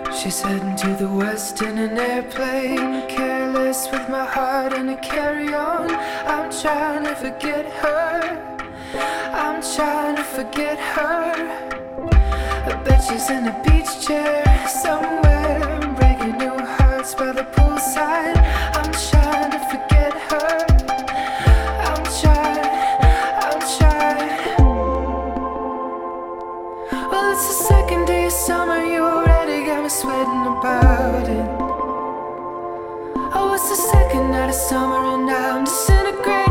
She's heading to the west in an airplane, careless with my heart in a carry-on. I'm trying to forget her, I'm trying to forget her. I bet she's in a beach chair somewhere, breaking new hearts by the poolside. I'm trying to forget her, I'm trying, I'm trying. Well, it's the second day of summer, you already got me sweating about it. Oh, it's the second night of summer and I'm disintegrating.